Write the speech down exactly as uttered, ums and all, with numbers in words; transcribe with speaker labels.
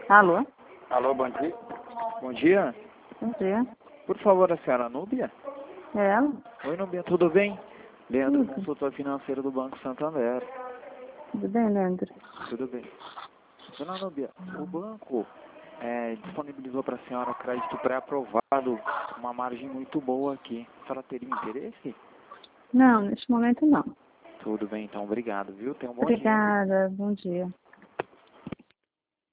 Speaker 1: Alô?
Speaker 2: Alô, bom dia. Bom dia.
Speaker 1: Bom dia.
Speaker 2: Por favor, a senhora Núbia?
Speaker 1: É ela?
Speaker 2: Oi, Núbia, tudo bem? Leandro,
Speaker 1: Tudo.
Speaker 2: consultor financeiro do Banco Santander.
Speaker 1: Tudo bem, Leandro?
Speaker 2: Tudo bem. Dona Núbia, o banco é, disponibilizou para a senhora crédito pré-aprovado, uma margem muito boa aqui. A senhora teria interesse?
Speaker 1: Não, neste momento não.
Speaker 2: Tudo bem, então, obrigado, viu? Tenha um bom dia.
Speaker 1: Obrigada, bom dia.